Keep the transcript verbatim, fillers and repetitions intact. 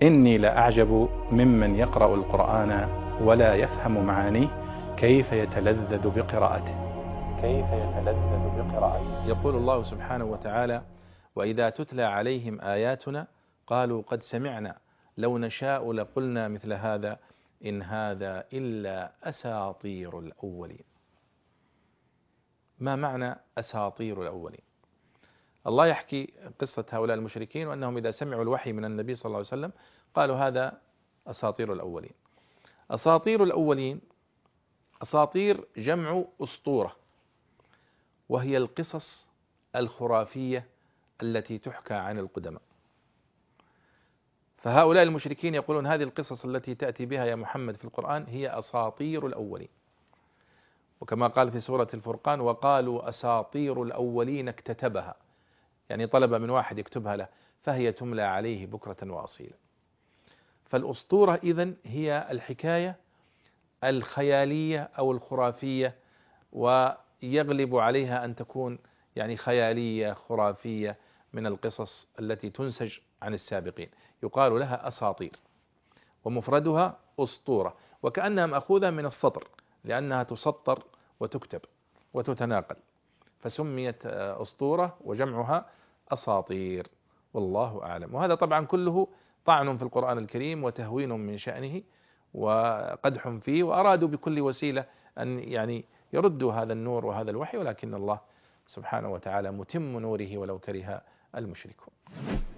إني لأعجب ممن يقرأ القرآن ولا يفهم معانيه كيف يتلذذ بقراءته كيف يتلذذ بقراءته يقول الله سبحانه وتعالى: وإذا تتلى عليهم آياتنا قالوا قد سمعنا لو نشاء لقلنا مثل هذا إن هذا إلا أساطير الأولين. ما معنى أساطير الأولين؟ الله يحكي قصة هؤلاء المشركين وأنهم إذا سمعوا الوحي من النبي صلى الله عليه وسلم قالوا هذا أساطير الأولين. أساطير الأولين، أساطير جمع أسطورة، وهي القصص الخرافية التي تحكى عن القدماء. فهؤلاء المشركين يقولون هذه القصص التي تأتي بها يا محمد في القرآن هي أساطير الأولين، وكما قال في سورة الفرقان: وقالوا أساطير الأولين اكتتبها، يعني طلب من واحد يكتبها له، فهي تملى عليه بكرة وأصيلا. فالأسطورة إذن هي الحكاية الخيالية أو الخرافية، ويغلب عليها أن تكون يعني خيالية خرافية من القصص التي تنسج عن السابقين، يقال لها أساطير، ومفردها أسطورة، وكأنها مأخوذة من السطر لأنها تسطر وتكتب وتتناقل، فسميت أسطورة وجمعها أساطير، والله أعلم. وهذا طبعا كله طعن في القرآن الكريم وتهوين من شأنه وقدح فيه، وأرادوا بكل وسيلة أن يعني يردوا هذا النور وهذا الوحي، ولكن الله سبحانه وتعالى متم نوره ولو كره المشركون.